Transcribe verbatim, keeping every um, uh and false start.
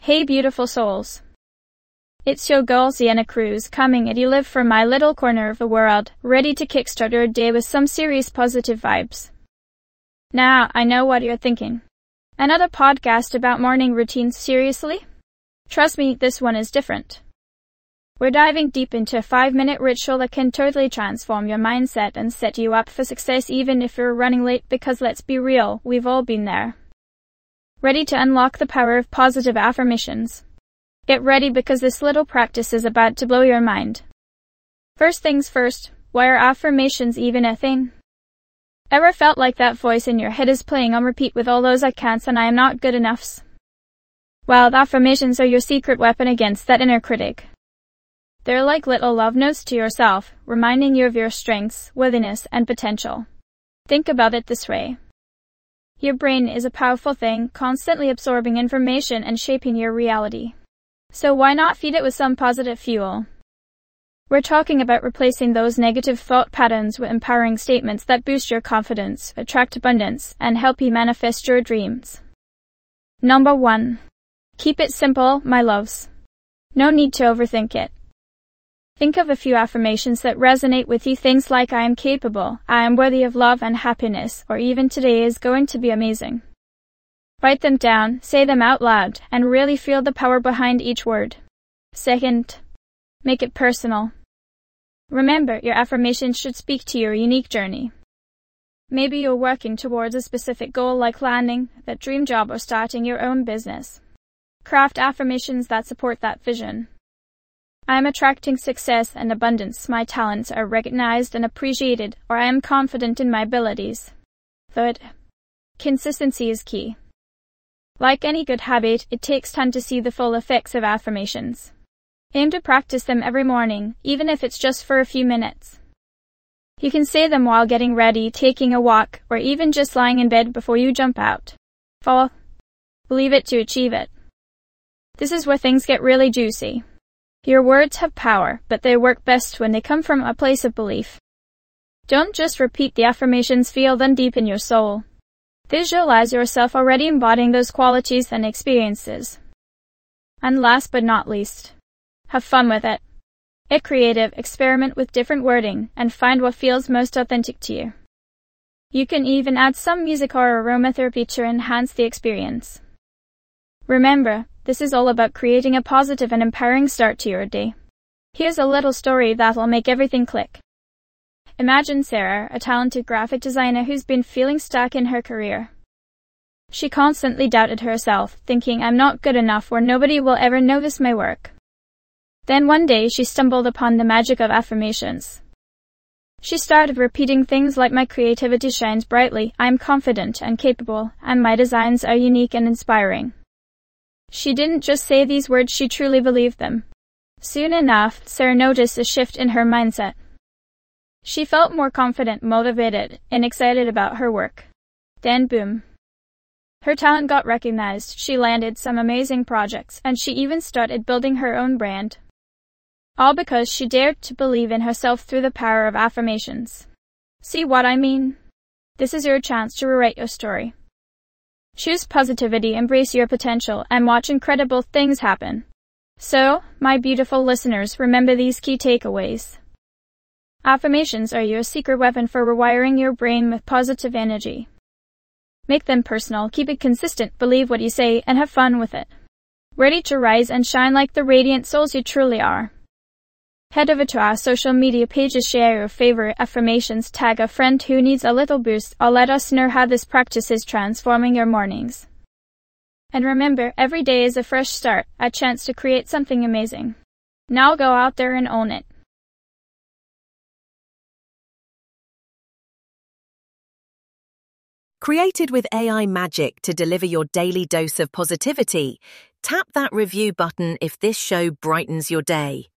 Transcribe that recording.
Hey beautiful souls. It's your girl Sienna Cruz coming at you live from my little corner of the world, ready to kickstart your day with some serious positive vibes. Now, I know what you're thinking. Another podcast about morning routines, seriously? Trust me, this one is different. We're diving deep into a five-minute ritual that can totally transform your mindset and set you up for success even if you're running late, because let's be real, we've all been there. Ready to unlock the power of positive affirmations? Get ready, because this little practice is about to blow your mind. First things first, why are affirmations even a thing? Ever felt like that voice in your head is playing on repeat with all those I can'ts and I am not good enoughs? Well, the affirmations are your secret weapon against that inner critic. They're like little love notes to yourself, reminding you of your strengths, worthiness, and potential. Think about it this way. Your brain is a powerful thing, constantly absorbing information and shaping your reality. So why not feed it with some positive fuel? We're talking about replacing those negative thought patterns with empowering statements that boost your confidence, attract abundance, and help you manifest your dreams. Number one. Keep it simple, my loves. No need to overthink it. Think of a few affirmations that resonate with you, things like I am capable, I am worthy of love and happiness, or even today is going to be amazing. Write them down, say them out loud, and really feel the power behind each word. Second, make it personal. Remember, your affirmations should speak to your unique journey. Maybe you're working towards a specific goal like landing that dream job or starting your own business. Craft affirmations that support that vision. I am attracting success and abundance, my talents are recognized and appreciated, or I am confident in my abilities. Third, consistency is key. Like any good habit, it takes time to see the full effects of affirmations. Aim to practice them every morning, even if it's just for a few minutes. You can say them while getting ready, taking a walk, or even just lying in bed before you jump out. Four, believe it to achieve it. This is where things get really juicy. Your words have power, but they work best when they come from a place of belief. Don't just repeat the affirmations, feel them deep in your soul. Visualize yourself already embodying those qualities and experiences. And last but not least, have fun with it. Get creative, experiment with different wording, and find what feels most authentic to you. You can even add some music or aromatherapy to enhance the experience. Remember, this is all about creating a positive and empowering start to your day. Here's a little story that'll make everything click. Imagine Sarah, a talented graphic designer who's been feeling stuck in her career. She constantly doubted herself, thinking, I'm not good enough or nobody will ever notice my work. Then one day she stumbled upon the magic of affirmations. She started repeating things like, my creativity shines brightly, I'm confident and capable, and my designs are unique and inspiring. She didn't just say these words, she truly believed them. Soon enough, Sarah noticed a shift in her mindset. She felt more confident, motivated, and excited about her work. Then boom. Her talent got recognized, she landed some amazing projects, and she even started building her own brand. All because she dared to believe in herself through the power of affirmations. See what I mean? This is your chance to rewrite your story. Choose positivity, embrace your potential, and watch incredible things happen. So, my beautiful listeners, remember these key takeaways. Affirmations are your secret weapon for rewiring your brain with positive energy. Make them personal, keep it consistent, believe what you say, and have fun with it. Ready to rise and shine like the radiant souls you truly are. Head over to our social media pages, share your favorite affirmations, tag a friend who needs a little boost, or let us know how this practice is transforming your mornings. And remember, every day is a fresh start, a chance to create something amazing. Now go out there and own it. Created with A I magic to deliver your daily dose of positivity, tap that review button if this show brightens your day.